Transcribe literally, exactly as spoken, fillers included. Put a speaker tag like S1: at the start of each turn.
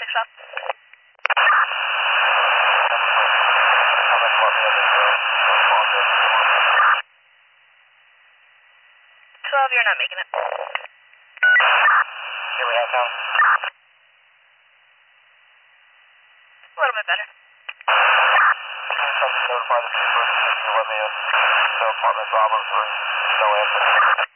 S1: Foxtrot. twelve, you're not making it.
S2: Here we have town.
S1: A little bit better.
S2: Notify the people, let me know. So apartment Bravo three, no answer.